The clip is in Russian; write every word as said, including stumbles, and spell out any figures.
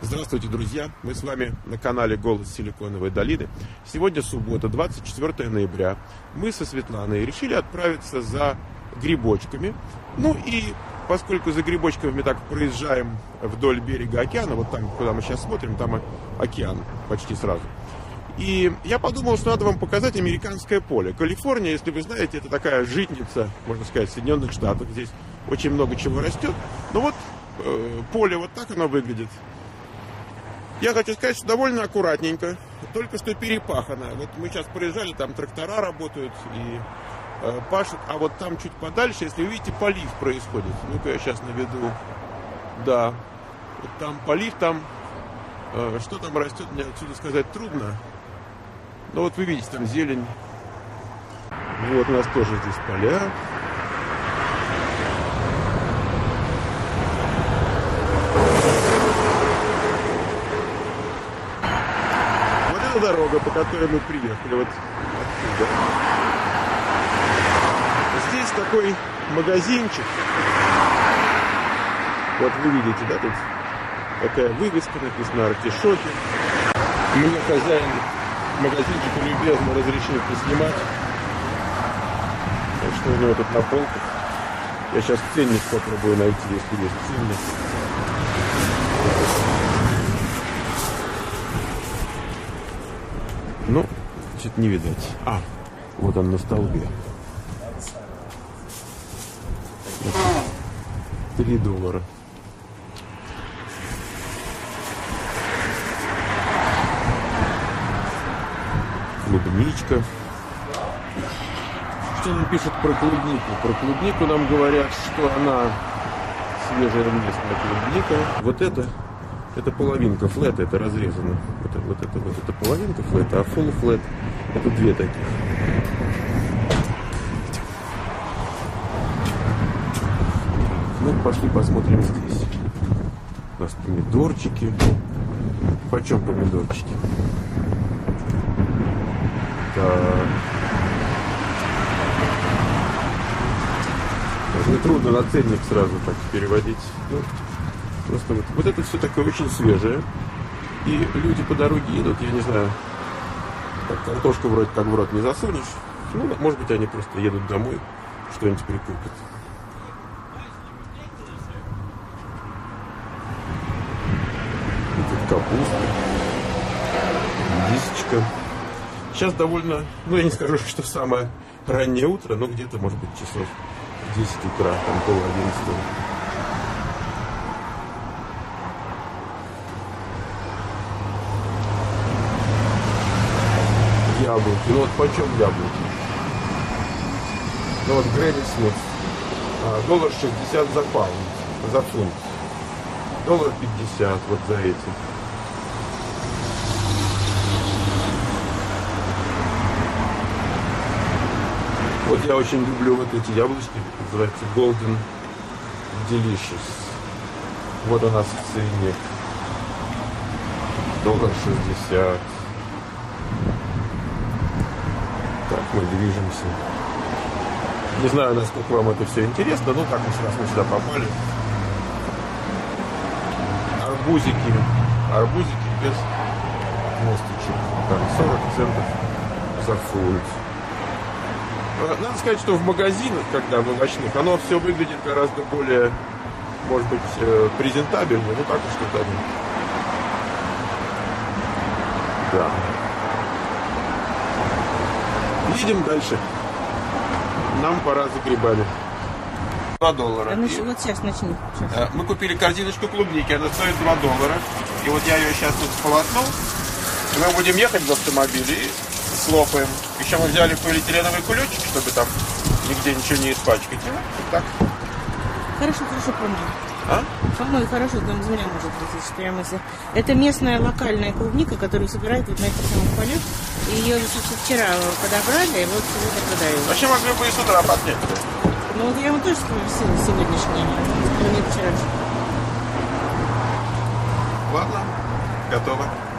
Здравствуйте, друзья! Мы с вами на канале «Голос Силиконовой долины». Сегодня суббота, двадцать четвёртое ноября. Мы со Светланой решили отправиться за грибочками. Ну и поскольку за грибочками мы так проезжаем вдоль берега океана, вот там, куда мы сейчас смотрим, там океан почти сразу. И я подумал, что надо вам показать американское поле. Калифорния, если вы знаете, это такая житница, можно сказать, Соединенных Штатов. Здесь очень много чего растет. Но вот э, поле вот так оно выглядит. Я хочу сказать, что довольно аккуратненько, только что перепахано. Вот мы сейчас проезжали, там трактора работают и э, пашут, а вот там чуть подальше, если вы видите, полив происходит. Ну-ка я сейчас наведу. Да, вот там полив, там, э, что там растет, мне отсюда сказать трудно. Но вот вы видите, там зелень. Вот у нас тоже здесь поля. Дорога, по которой мы приехали, вот отсюда. Здесь такой магазинчик. Вот вы видите, да, тут такая вывеска, написана «Артишоки». Мне хозяин магазинчика любезно разрешил поснимать. Так что у него тут на полках. Я сейчас ценник попробую найти, если есть ценник. Ну, что-то не видать. А, вот он на столбе. Три доллара. Клубничка. Что нам пишут про клубнику? Про клубнику нам говорят, что она свежая местная клубника. Вот это... Это половинка флета, это разрезано. Вот, вот, это, вот это половинка флета, а full флет это две таких. Ну, пошли посмотрим здесь. У нас помидорчики. Почем помидорчики? Так. Мне трудно на ценник сразу так переводить. Ну, просто вот, вот это все такое очень свежее. И люди по дороге едут, я не знаю, так, картошку вроде как в рот не засунешь. Ну, может быть, они просто едут домой, что-нибудь прикупят. И тут капуста, дисочка. Сейчас довольно, ну, я не скажу, что самое раннее утро, но где-то, может быть, часов десять утра, там пол одиннадцатого. Яблоки. Ну вот почем яблоки? Ну вот Гренни Смит. А, доллар шестьдесят за паунд, за фунт. Доллар пятьдесят вот за эти. Вот я очень люблю вот эти яблочки, называются Golden Delicious. Вот у нас в цене. Доллар шестьдесят. Так, мы движемся. Не знаю, насколько вам это все интересно, но так уж раз мы сюда попали. Арбузики. Арбузики без косточек. Там сорок центов за фунт. Надо сказать, что в магазинах, когда в овощных, оно все выглядит гораздо более, может быть, презентабельно. Ну так уж что-то. Да. Едем дальше. Нам пора за грибами. два доллара. А ну, и... Вот сейчас начни. Сейчас. Мы купили корзиночку клубники, она стоит два доллара. И вот я ее сейчас тут сполоснул. И мы будем ехать в автомобиле и слопаем. Еще мы взяли полиэтиленовый кулечек, чтобы там нигде ничего не испачкать. И вот так. Хорошо, хорошо, помню. А? По-моему, хорошо, там земля может быть, что я мыслю. Это местная локальная клубника, которую собирают вот на этих самых полях. И ее вчера подобрали, и вот сегодня продают. Вообще могли бы и с утра поднять. Ну вот я ему тоже спросила сегодняшний, а не вчера. Ладно, готово.